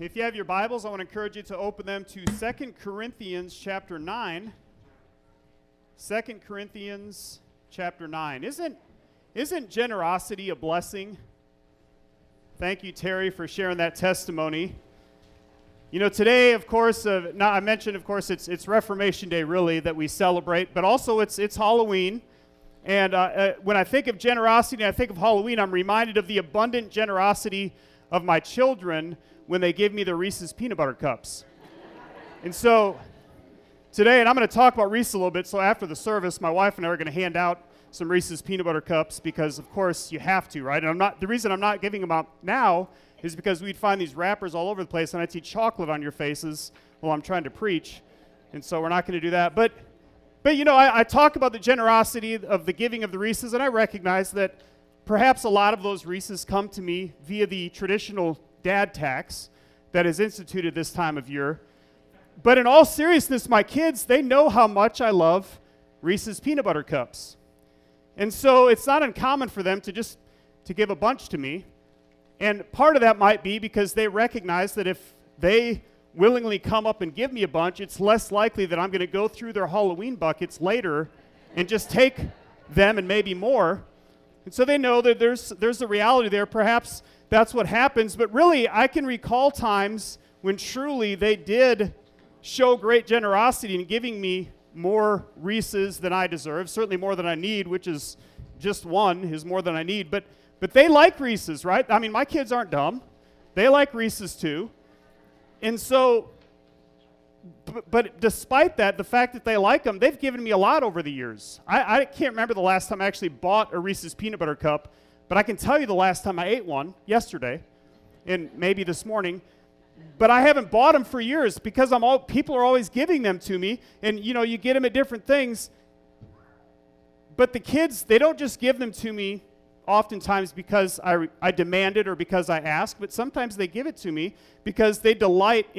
If you have your Bibles, I want to encourage you to open them to 2 Corinthians chapter 9. 2 Corinthians chapter 9. Isn't generosity a blessing? Thank you, Terry, for sharing that testimony. You know, today, of course, I mentioned, of course, it's Reformation Day, really, that we celebrate, but also it's Halloween. And when I think of generosity and I think of Halloween, I'm reminded of the abundant generosity of my children when they give me the Reese's peanut butter cups. And so today, and I'm going to talk about Reese's a little bit, so after the service, my wife and I are going to hand out some Reese's peanut butter cups because, of course, you have to, right? And the reason I'm not giving them out now is because we'd find these wrappers all over the place and I'd see chocolate on your faces while I'm trying to preach. And so we're not going to do that. But you know, I talk about the generosity of the giving of the Reese's, and I recognize that perhaps a lot of those Reese's come to me via the traditional dad tax that is instituted this time of year. But in all seriousness, my kids, they know how much I love Reese's peanut butter cups. And so it's not uncommon for them to give a bunch to me. And part of that might be because they recognize that if they willingly come up and give me a bunch, it's less likely that I'm going to go through their Halloween buckets later and just take them and maybe more. And so they know that there's a reality there. Perhaps that's what happens. But really, I can recall times when truly they did show great generosity in giving me more Reese's than I deserve, certainly more than I need, which is just one is more than I need. But they like Reese's, right? I mean, my kids aren't dumb. They like Reese's too. And so, but despite that, the fact that they like them, they've given me a lot over the years. I can't remember the last time I actually bought a Reese's peanut butter cup, but I can tell you the last time I ate one, yesterday, and maybe this morning. But I haven't bought them for years because people are always giving them to me, and you know, you get them at different things. But the kids, they don't just give them to me oftentimes because I demand it or because I ask, but sometimes they give it to me because they know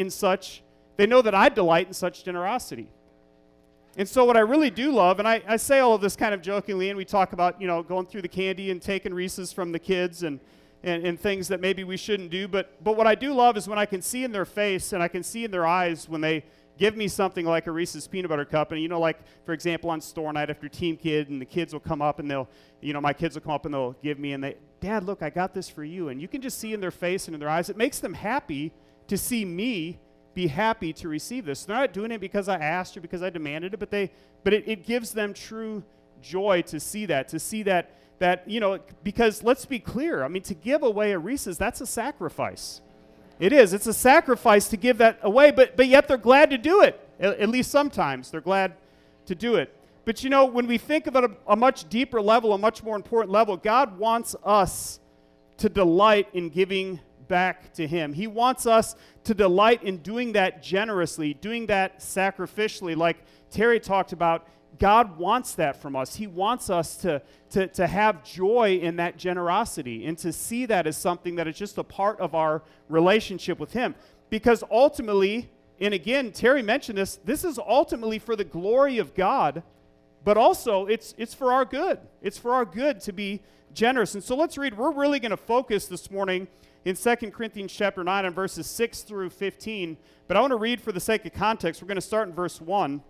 that I delight in such generosity. And so what I really do love, and I say all of this kind of jokingly, and we talk about, you know, going through the candy and taking Reese's from the kids and things that maybe we shouldn't do, but what I do love is when I can see in their face and I can see in their eyes when they give me something like a Reese's peanut butter cup. And, you know, like, for example, on store night after Team Kid, and the kids will come up and my kids will come up and they'll give me, and Dad, look, I got this for you. And you can just see in their face and in their eyes, it makes them happy to see me be happy to receive this. They're not doing it because I asked or because I demanded it, but it gives them true joy to see that, you know, because let's be clear, I mean, to give away a Reese's, that's a sacrifice. It is. It's a sacrifice to give that away, but yet they're glad to do it. At least sometimes they're glad to do it. But you know, when we think about a much deeper level, a much more important level, God wants us to delight in giving back to Him. He wants us to delight in doing that generously, doing that sacrificially, like Terry talked about. God wants that from us. He wants us to have joy in that generosity and to see that as something that is just a part of our relationship with Him. Because ultimately, and again, Terry mentioned this is ultimately for the glory of God, but also it's for our good. It's for our good to be generous. And so let's read. We're really going to focus this morning in 2 Corinthians chapter 9 on verses 6 through 15. But I want to read for the sake of context. We're going to start in verse 1.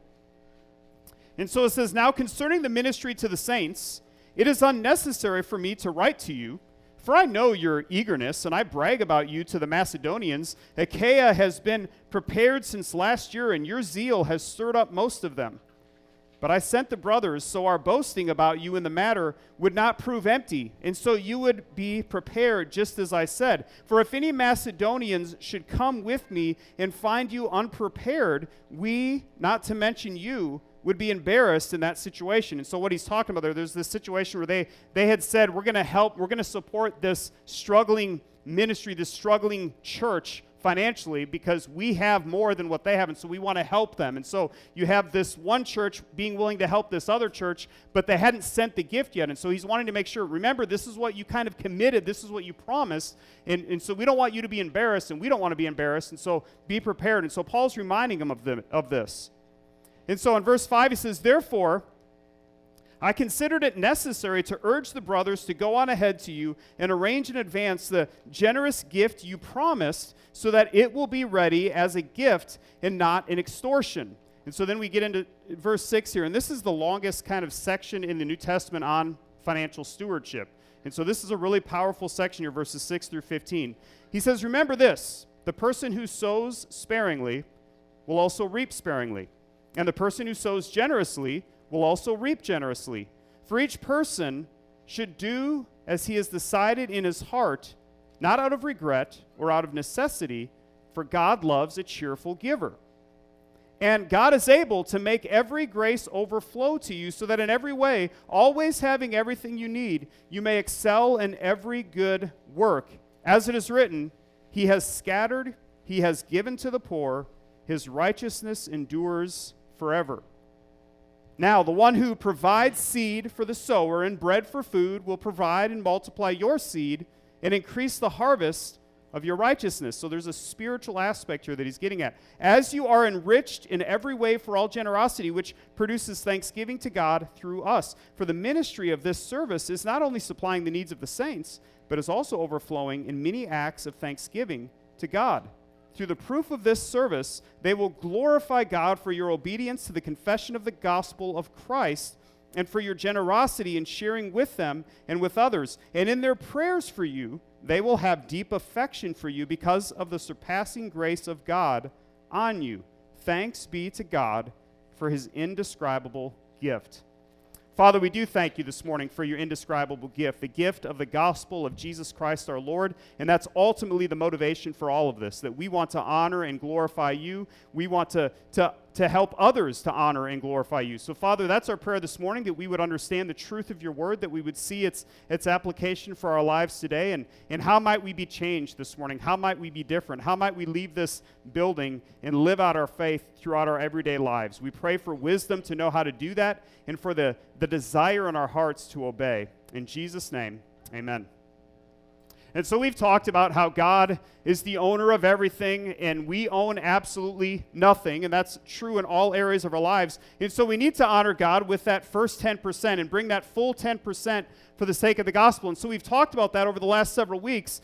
And so it says, "Now concerning the ministry to the saints, it is unnecessary for me to write to you, for I know your eagerness, and I brag about you to the Macedonians. Achaia has been prepared since last year, and your zeal has stirred up most of them. But I sent the brothers, so our boasting about you in the matter would not prove empty, and so you would be prepared, just as I said. For if any Macedonians should come with me and find you unprepared, we, not to mention you, would be embarrassed in that situation." And so what he's talking about there's this situation where they had said, we're going to support this struggling ministry, this struggling church financially because we have more than what they have, and so we want to help them. And so you have this one church being willing to help this other church, but they hadn't sent the gift yet. And so he's wanting to make sure, remember, this is what you kind of committed, this is what you promised, and so we don't want you to be embarrassed, and we don't want to be embarrassed, and so be prepared. And so Paul's reminding them of this. And so in verse 5 he says, "Therefore, I considered it necessary to urge the brothers to go on ahead to you and arrange in advance the generous gift you promised, so that it will be ready as a gift and not an extortion. And so then we get into verse 6 here, and this is the longest kind of section in the New Testament on financial stewardship. And so this is a really powerful section here, verses 6 through 15. He says, remember this, the person who sows sparingly will also reap sparingly, and the person who sows generously will also reap generously. For each person should do as he has decided in his heart, not out of regret or out of necessity, for God loves a cheerful giver. And God is able to make every grace overflow to you, so that in every way, always having everything you need, you may excel in every good work. As it is written, he has scattered, he has given to the poor, his righteousness endures forever. Now, the one who provides seed for the sower and bread for food will provide and multiply your seed and increase the harvest of your righteousness. So there's a spiritual aspect here that he's getting at. As you are enriched in every way for all generosity, which produces thanksgiving to God through us. For the ministry of this service is not only supplying the needs of the saints, but is also overflowing in many acts of thanksgiving to God. Through the proof of this service, they will glorify God for your obedience to the confession of the gospel of Christ, and for your generosity in sharing with them and with others. And in their prayers for you, they will have deep affection for you because of the surpassing grace of God on you. Thanks be to God for his indescribable gift. Father, we do thank you this morning for your indescribable gift, the gift of the gospel of Jesus Christ our Lord, and that's ultimately the motivation for all of this, that we want to honor and glorify you. We want to help others to honor and glorify you. So, Father, that's our prayer this morning, that we would understand the truth of your word, that we would see its application for our lives today, and how might we be changed this morning? How might we be different? How might we leave this building and live out our faith throughout our everyday lives? We pray for wisdom to know how to do that, and for the desire in our hearts to obey. In Jesus' name, amen. And so we've talked about how God is the owner of everything, and we own absolutely nothing, and that's true in all areas of our lives. And so we need to honor God with that first 10% and bring that full 10% for the sake of the gospel. And so we've talked about that over the last several weeks.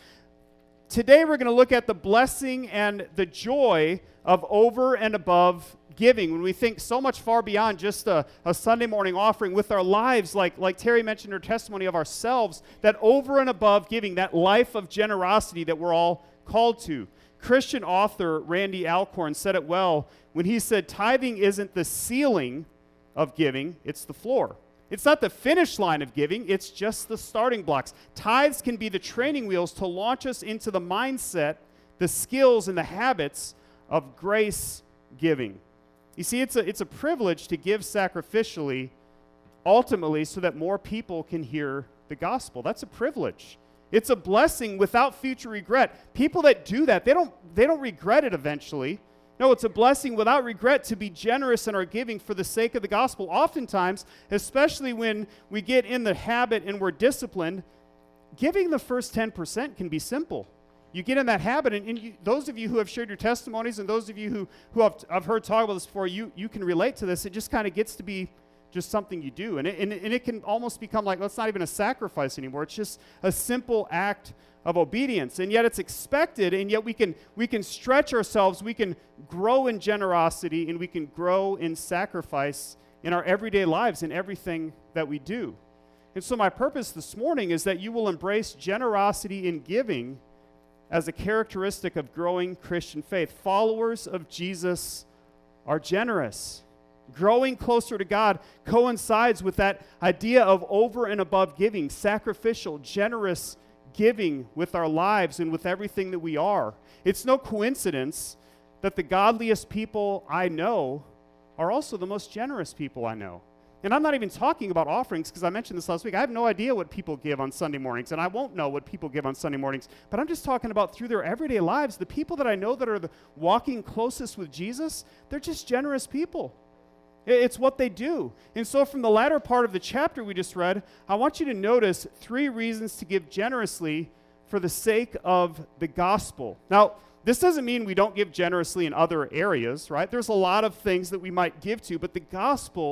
Today we're going to look at the blessing and the joy of over and above giving, when we think so much far beyond just a Sunday morning offering with our lives, like Terry mentioned her testimony of ourselves, that over and above giving, that life of generosity that we're all called to. Christian author Randy Alcorn said it well when he said, tithing isn't the ceiling of giving, it's the floor. It's not the finish line of giving, it's just the starting blocks. Tithes can be the training wheels to launch us into the mindset, the skills, and the habits of grace giving. You see, it's a privilege to give sacrificially, ultimately, so that more people can hear the gospel. That's a privilege. It's a blessing without future regret. People that do that, they don't regret it eventually. No, it's a blessing without regret to be generous in our giving for the sake of the gospel. Oftentimes, especially when we get in the habit and we're disciplined, giving the first 10% can be simple. You get in that habit, and those of you who have shared your testimonies, and those of you who I've heard talk about this before, you can relate to this. It just kind of gets to be just something you do. And it can almost become like, well, it's not even a sacrifice anymore. It's just a simple act of obedience. And yet it's expected, and yet we can stretch ourselves, we can grow in generosity, and we can grow in sacrifice in our everyday lives, in everything that we do. And so my purpose this morning is that you will embrace generosity in giving as a characteristic of growing Christian faith. Followers of Jesus are generous. Growing closer to God coincides with that idea of over and above giving, sacrificial, generous giving with our lives and with everything that we are. It's no coincidence that the godliest people I know are also the most generous people I know. And I'm not even talking about offerings, because I mentioned this last week. I have no idea what people give on Sunday mornings, and I won't know what people give on Sunday mornings. But I'm just talking about through their everyday lives, the people that I know that are walking closest with Jesus, they're just generous people. It's what they do. And so from the latter part of the chapter we just read, I want you to notice 3 reasons to give generously for the sake of the gospel. Now, this doesn't mean we don't give generously in other areas, right? There's a lot of things that we might give to, but the gospel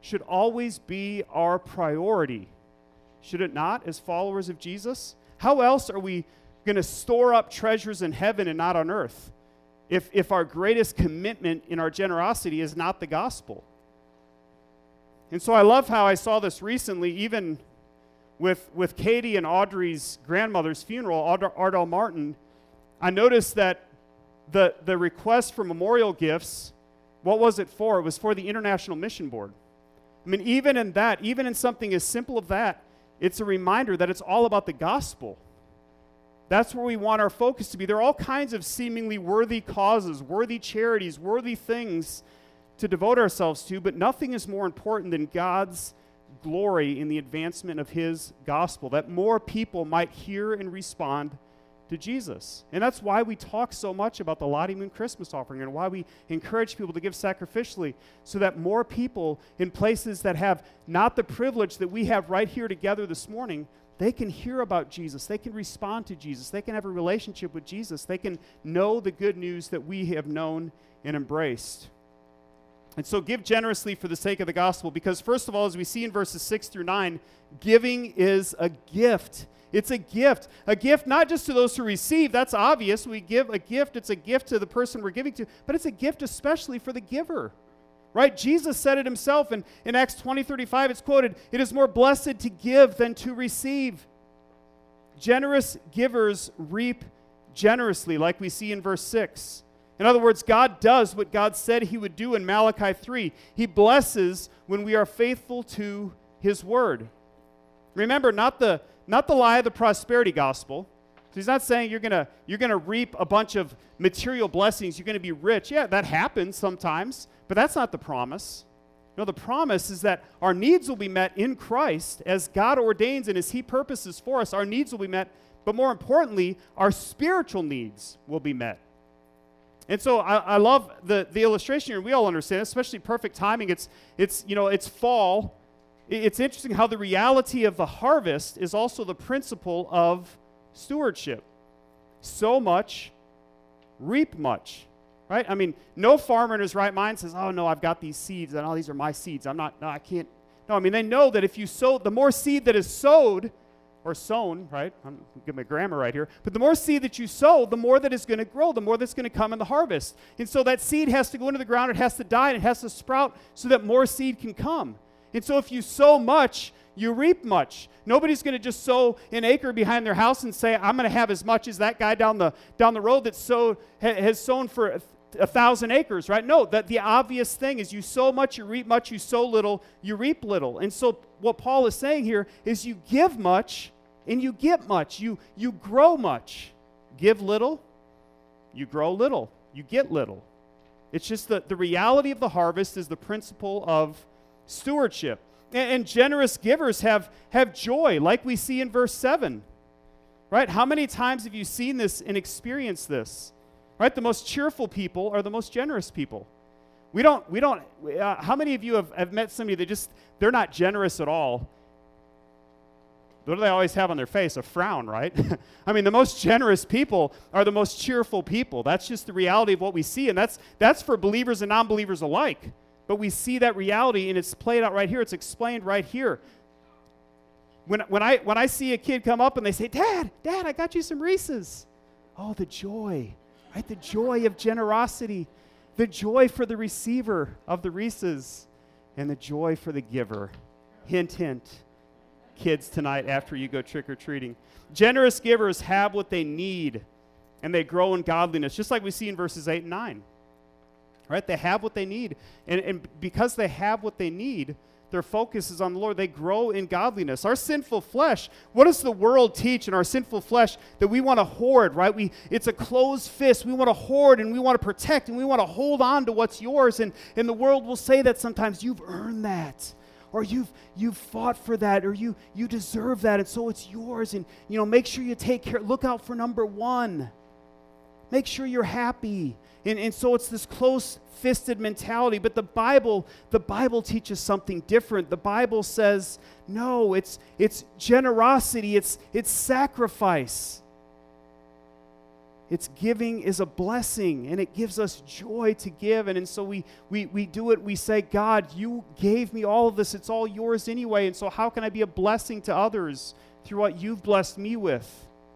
should always be our priority. Should it not, as followers of Jesus? How else are we going to store up treasures in heaven and not on earth if our greatest commitment in our generosity is not the gospel? And so I love how I saw this recently, even with Katie and Audrey's grandmother's funeral, Ardell Martin. I noticed that the request for memorial gifts, what was it for? It was for the International Mission Board. I mean, even in that, even in something as simple as that, it's a reminder that it's all about the gospel. That's where we want our focus to be. There are all kinds of seemingly worthy causes, worthy charities, worthy things to devote ourselves to, but nothing is more important than God's glory in the advancement of his gospel, that more people might hear and respond to Jesus. And that's why we talk so much about the Lottie Moon Christmas offering and why we encourage people to give sacrificially, so that more people in places that have not the privilege that we have right here together this morning, they can hear about Jesus, they can respond to Jesus, they can have a relationship with Jesus, they can know the good news that we have known and embraced. And so give generously for the sake of the gospel, because first of all, as we see in verses 6 through 9, giving is a gift. It's a gift not just to those who receive. That's obvious. We give a gift. It's a gift to the person we're giving to, but it's a gift especially for the giver, right? Jesus said it himself in Acts 20:35. It's quoted, "It is more blessed to give than to receive." Generous givers reap generously, like we see in verse 6. In other words, God does what God said he would do in Malachi 3. He blesses when we are faithful to his word. Remember, not the lie of the prosperity gospel. So he's not saying you're gonna reap a bunch of material blessings, you're gonna be rich. Yeah, that happens sometimes, but that's not the promise. No, the promise is that our needs will be met in Christ as God ordains and as he purposes for us. Our needs will be met, but more importantly, our spiritual needs will be met. And so I love the illustration here. We all understand, especially perfect timing. It's fall. It's interesting how the reality of the harvest is also the principle of stewardship. Sow much, reap much, right? I mean, no farmer in his right mind says, "Oh no, I've got these seeds, and all these are my seeds. I can't." No, I mean, they know that if you sow, the more seed that is sowed, or sown, right? I'm getting my grammar right here. But the more seed that you sow, the more that is going to grow, the more that's going to come in the harvest. And so that seed has to go into the ground, it has to die, and it has to sprout so that more seed can come. And so if you sow much, you reap much. Nobody's going to just sow an acre behind their house and say, "I'm going to have as much as that guy down the road that has sown for 1,000 acres," right? No, that the obvious thing is you sow much, you reap much, you sow little, you reap little. And so what Paul is saying here is you give much, and you get much. You grow much. Give little, you grow little. You get little. It's just the reality of the harvest is the principle of stewardship. And generous givers have joy, like we see in verse 7. Right? How many times have you seen this and experienced this? Right? The most cheerful people are the most generous people. How many of you have met somebody that they're not generous at all? What do they always have on their face? A frown, right? I mean, the most generous people are the most cheerful people. That's just the reality of what we see, and that's for believers and non-believers alike. But we see that reality, and it's played out right here. It's explained right here. When I see a kid come up and they say, Dad, I got you some Reese's." Oh, the joy, right? The joy of generosity, the joy for the receiver of the Reese's, and the joy for the giver. Hint, hint. Kids tonight after you go trick-or-treating. Generous givers have what they need, and they grow in godliness, just like we see in verses 8 and 9. Right? They have what they need. And because they have what they need, their focus is on the Lord. They grow in godliness. Our sinful flesh, what does the world teach in our sinful flesh? That we want to hoard, right? It's a closed fist. We want to hoard, and we want to protect, and we want to hold on to what's yours. And the world will say that sometimes, "You've earned that." Or you've fought for that, or you deserve that, and so it's yours. And make sure you take care. Look out for number one. Make sure you're happy. And so it's this close-fisted mentality. But the Bible teaches something different. The Bible says, no, it's generosity, it's sacrifice. It's giving is a blessing, and it gives us joy to give. And so we do it. We say, God, you gave me all of this. It's all yours anyway. And so how can I be a blessing to others through what you've blessed me with?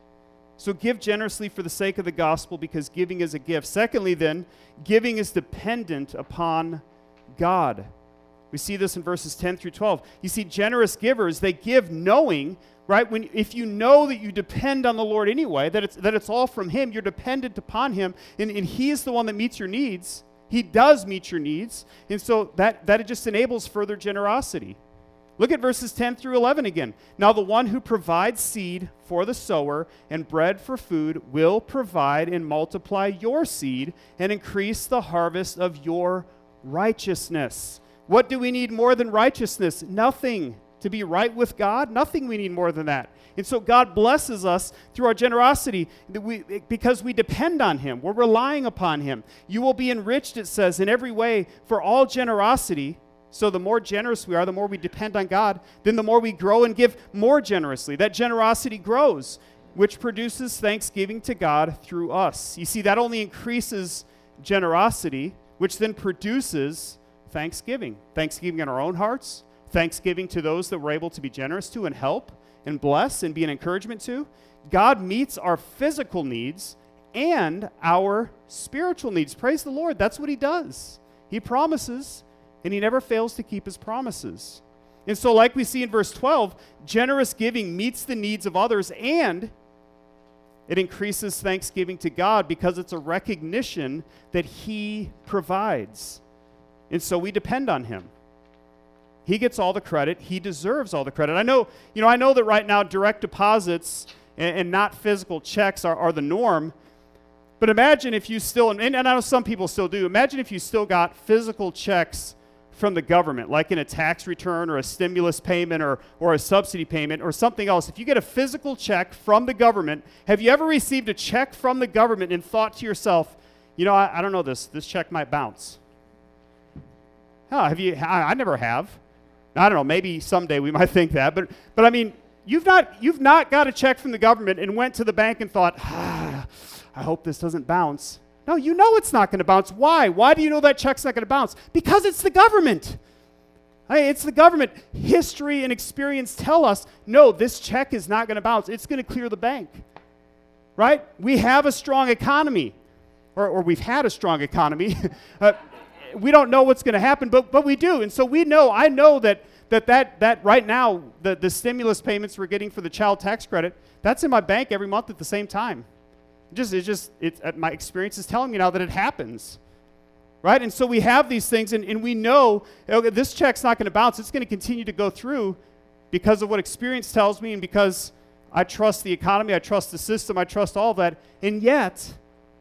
So give generously for the sake of the gospel, because giving is a gift. Secondly, then, giving is dependent upon God. We see this in verses 10 through 12. You see, generous givers, they give knowing, right? If you know that you depend on the Lord anyway, that it's all from Him, you're dependent upon Him, and He is the one that meets your needs. He does meet your needs, and so that it just enables further generosity. Look at verses 10 through 11 again. Now the one who provides seed for the sower and bread for food will provide and multiply your seed and increase the harvest of your righteousness. What do we need more than righteousness? Nothing. To be right with God, nothing we need more than that. And so God blesses us through our generosity because we depend on Him. We're relying upon Him. You will be enriched, it says, in every way for all generosity. So the more generous we are, the more we depend on God, then the more we grow and give more generously. That generosity grows, which produces thanksgiving to God through us. You see, that only increases generosity, which then produces thanksgiving. Thanksgiving in our own hearts, thanksgiving to those that we're able to be generous to and help and bless and be an encouragement to. God meets our physical needs and our spiritual needs. Praise the Lord. That's what He does. He promises, and He never fails to keep His promises. And so like we see in verse 12, generous giving meets the needs of others, and it increases thanksgiving to God because it's a recognition that He provides. And so we depend on Him. He gets all the credit. He deserves all the credit. I know that right now direct deposits and not physical checks are the norm. But imagine if you still, and I know some people still do, imagine if you still got physical checks from the government, like in a tax return or a stimulus payment or a subsidy payment or something else. If you get a physical check from the government, have you ever received a check from the government and thought to yourself, I don't know, this check might bounce? Oh, have you? I never have. I don't know, maybe someday we might think that, but I mean, you've not got a check from the government and went to the bank and thought, I hope this doesn't bounce. No, you know it's not going to bounce. Why? Why do you know that check's not going to bounce? Because it's the government. It's the government. History and experience tell us, no, this check is not going to bounce. It's going to clear the bank, right? We have a strong economy, or we've had a strong economy. We don't know what's going to happen, but we do. And so I know that right now, the stimulus payments we're getting for the child tax credit, that's in my bank every month at the same time. My experience is telling me now that it happens, right? And so we have these things, and we know, okay, this check's not going to bounce. It's going to continue to go through because of what experience tells me and because I trust the economy, I trust the system, I trust all that. And yet,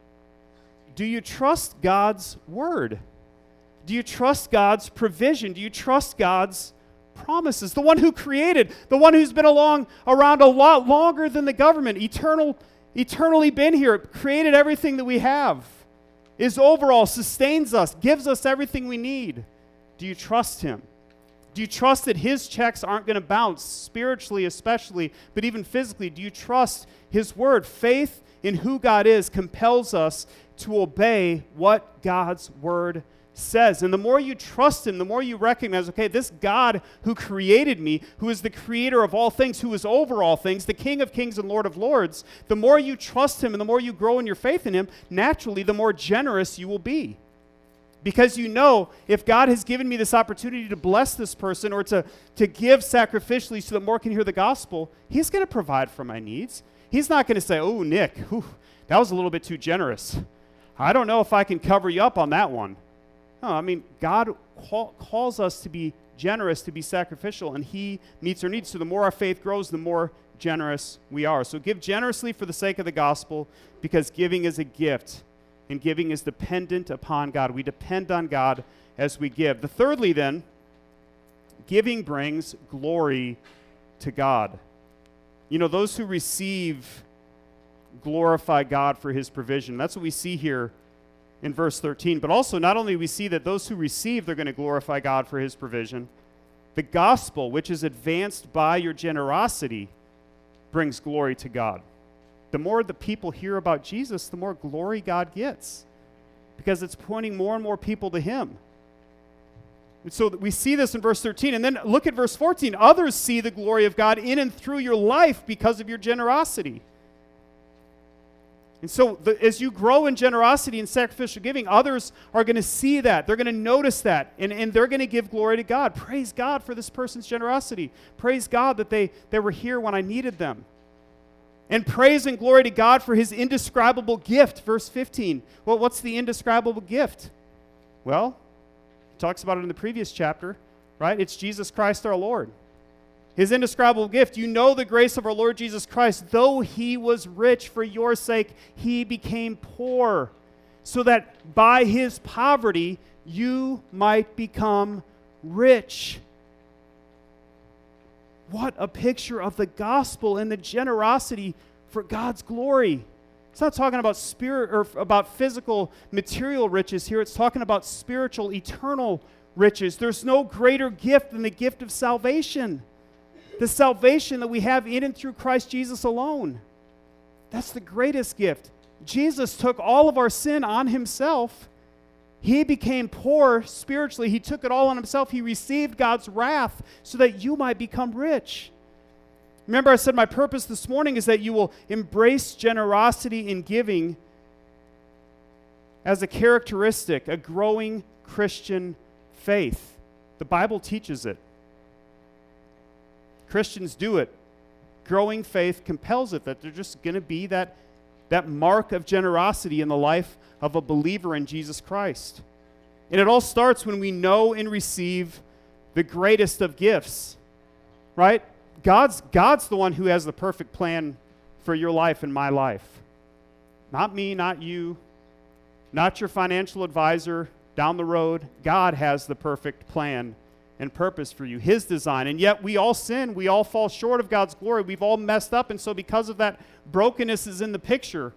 do you trust God's word? Do you trust God's provision? Do you trust God's promises? The one who created, the one who's been around a lot longer than the government, eternally been here, created everything that we have, is overall, sustains us, gives us everything we need. Do you trust Him? Do you trust that His checks aren't going to bounce, spiritually especially, but even physically? Do you trust His word? Faith in who God is compels us to obey what God's word says. And the more you trust Him, the more you recognize, okay, this God who created me, who is the creator of all things, who is over all things, the King of kings and Lord of lords, the more you trust Him and the more you grow in your faith in Him, naturally, the more generous you will be. Because you know, if God has given me this opportunity to bless this person or to give sacrificially so that more can hear the gospel, He's going to provide for my needs. He's not going to say, oh, Nick, that was a little bit too generous. I don't know if I can cover you up on that one. No, I mean, God calls us to be generous, to be sacrificial, and He meets our needs. So the more our faith grows, the more generous we are. So give generously for the sake of the gospel, because giving is a gift, and giving is dependent upon God. We depend on God as we give. The thirdly, then, giving brings glory to God. You know, those who receive glorify God for His provision. That's what we see here in verse 13. But also, not only we see that those who receive, they're going to glorify God for His provision, the gospel, which is advanced by your generosity, brings glory to God. the more the people hear about Jesus, the more glory God gets, because it's pointing more and more people to him. And so we see this in verse 13. And then look at verse 14. Others see the glory of God in and through your life because of your generosity. And so as you grow in generosity and sacrificial giving, others are going to see that. They're going to notice that. And they're going to give glory to God. Praise God for this person's generosity. Praise God that they were here when I needed them. And praise and glory to God for his indescribable gift. Verse 15. Well, what's the indescribable gift? Well, he talks about it in the previous chapter, right? It's Jesus Christ our Lord. His indescribable gift. You know the grace of our Lord Jesus Christ. Though he was rich, for your sake he became poor, so that by his poverty you might become rich. What a picture of the gospel and the generosity for God's glory. It's not talking about spirit or about physical material riches here. It's talking about spiritual, eternal riches. There's no greater gift than the gift of salvation. The salvation that we have in and through Christ Jesus alone. That's the greatest gift. Jesus took all of our sin on himself. He became poor spiritually. He took it all on himself. He received God's wrath so that you might become rich. Remember, I said my purpose this morning is that you will embrace generosity in giving as a characteristic, a growing Christian faith. The Bible teaches it. Christians do it. Growing faith compels it, that there's just going to be that mark of generosity in the life of a believer in Jesus Christ. And it all starts when we know and receive the greatest of gifts, right? God's the one who has the perfect plan for your life and my life. Not me, not you, not your financial advisor down the road. God has the perfect plan and purpose for you, his design. And yet we all sin. We all fall short of God's glory. We've all messed up. And so because of that, brokenness is in the picture.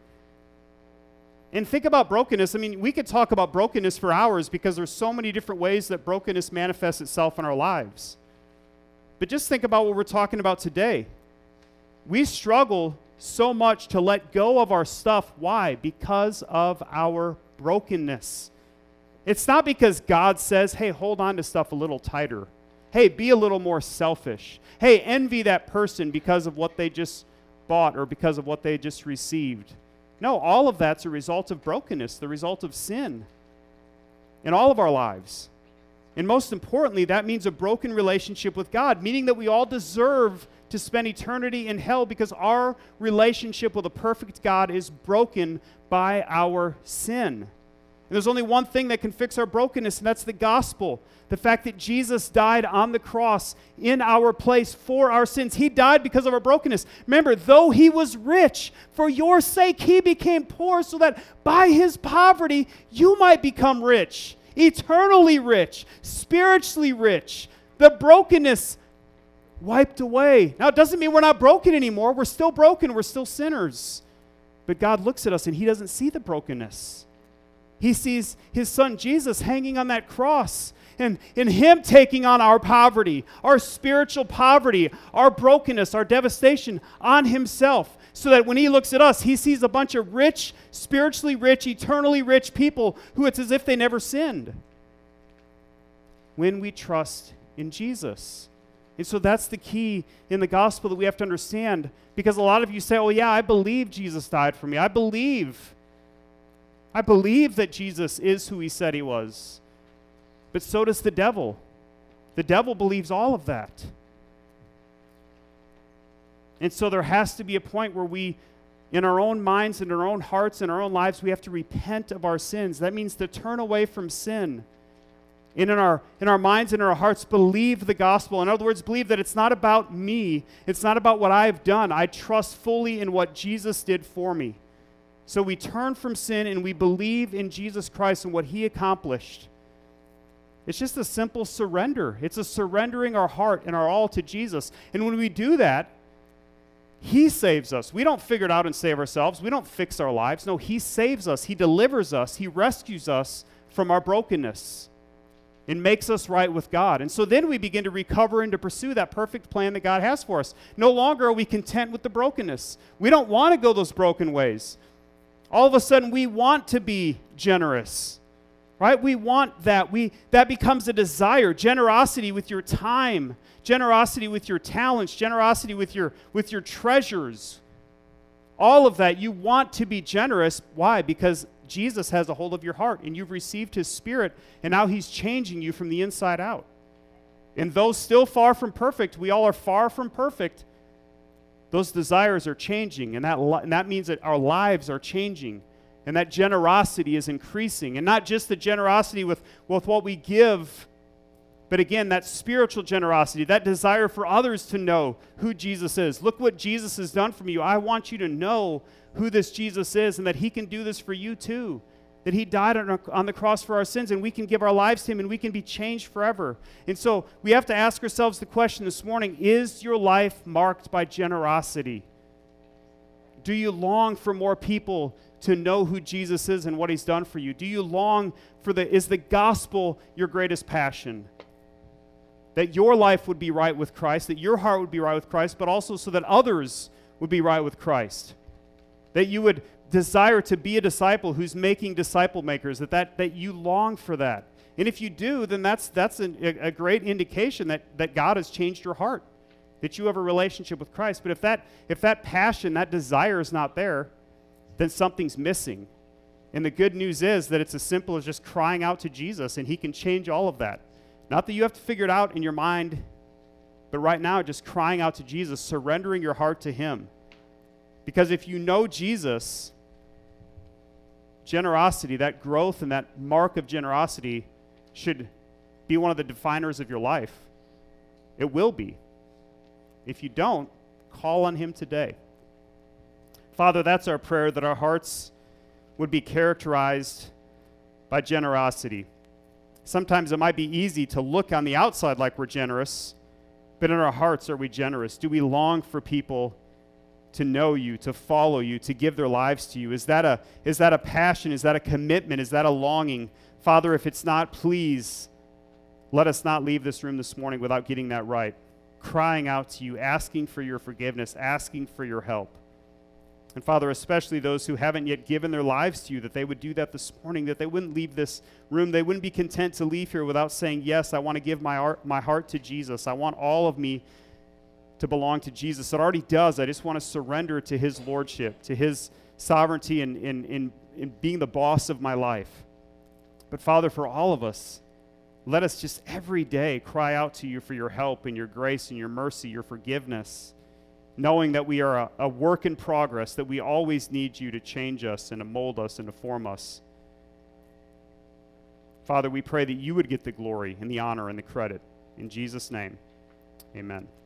And think about brokenness. I mean, we could talk about brokenness for hours because there's so many different ways that brokenness manifests itself in our lives. But just think about what we're talking about today. We struggle so much to let go of our stuff. Why? Because of our brokenness. It's not because God says, hey, hold on to stuff a little tighter. Hey, be a little more selfish. Hey, envy that person because of what they just bought or because of what they just received. No, all of that's a result of brokenness, the result of sin in all of our lives. And most importantly, that means a broken relationship with God, meaning that we all deserve to spend eternity in hell because our relationship with a perfect God is broken by our sin. And there's only one thing that can fix our brokenness, and that's the gospel. The fact that Jesus died on the cross in our place for our sins. He died because of our brokenness. Remember, though he was rich, for your sake he became poor so that by his poverty you might become rich. Eternally rich, spiritually rich. The brokenness wiped away. Now, it doesn't mean we're not broken anymore. We're still broken. We're still sinners. But God looks at us and he doesn't see the brokenness. He sees his son Jesus hanging on that cross and in him taking on our poverty, our spiritual poverty, our brokenness, our devastation on himself, so that when he looks at us, he sees a bunch of rich, spiritually rich, eternally rich people who it's as if they never sinned when we trust in Jesus. And so that's the key in the gospel that we have to understand, because a lot of you say, oh yeah, I believe Jesus died for me. I believe that Jesus is who he said he was. But so does the devil. The devil believes all of that. And so there has to be a point where we, in our own minds and our own hearts and our own lives, we have to repent of our sins. That means to turn away from sin. And in our minds and in our hearts, believe the gospel. In other words, believe that it's not about me. It's not about what I've done. I trust fully in what Jesus did for me. So we turn from sin and we believe in Jesus Christ and what he accomplished. It's just a simple surrender. It's a surrendering our heart and our all to Jesus. And when we do that, he saves us. We don't figure it out and save ourselves. We don't fix our lives. No, he saves us. He delivers us. He rescues us from our brokenness. and makes us right with God. And so then we begin to recover and to pursue that perfect plan that God has for us. No longer are we content with the brokenness. We don't want to go those broken ways. All of a sudden, we want to be generous, right? We want that. That becomes a desire. Generosity with your time, generosity with your talents, generosity with your treasures. All of that, you want to be generous. Why? Because Jesus has a hold of your heart, and you've received his Spirit, and now he's changing you from the inside out. And though still far from perfect, we all are far from perfect, those desires are changing, and that means that our lives are changing, and that generosity is increasing. And not just the generosity with what we give, but again, that spiritual generosity, that desire for others to know who Jesus is. Look what Jesus has done for you. I want you to know who this Jesus is, and that he can do this for you too. That he died on the cross for our sins, and we can give our lives to him, and we can be changed forever. And so we have to ask ourselves the question this morning, is your life marked by generosity? Do you long for more people to know who Jesus is and what he's done for you? Do you long for is the gospel your greatest passion? That your life would be right with Christ, that your heart would be right with Christ, but also so that others would be right with Christ. That you would desire to be a disciple who's making disciple makers, that you long for that. And if you do, then that's a great indication that God has changed your heart, that you have a relationship with Christ. But if that passion, that desire is not there, then something's missing. And the good news is that it's as simple as just crying out to Jesus, and he can change all of that. Not that you have to figure it out in your mind, but right now just crying out to Jesus, surrendering your heart to him. Because if you know Jesus, generosity, that growth and that mark of generosity should be one of the definers of your life. It will be. If you don't, call on him today. Father, that's our prayer, that our hearts would be characterized by generosity. Sometimes it might be easy to look on the outside like we're generous, but in our hearts, are we generous? Do we long for people to know you, to follow you, to give their lives to you? Is that a passion? Is that a commitment? Is that a longing? Father, if it's not, please let us not leave this room this morning without getting that right. Crying out to you, asking for your forgiveness, asking for your help. And Father, especially those who haven't yet given their lives to you, that they would do that this morning, that they wouldn't leave this room. They wouldn't be content to leave here without saying, yes, I want to give my heart to Jesus. I want all of me to belong to Jesus. It already does. I just want to surrender to his lordship, to his sovereignty in being the boss of my life. But Father, for all of us, let us just every day cry out to you for your help and your grace and your mercy, your forgiveness, knowing that we are a work in progress, that we always need you to change us and to mold us and to form us. Father, we pray that you would get the glory and the honor and the credit. In Jesus' name, amen.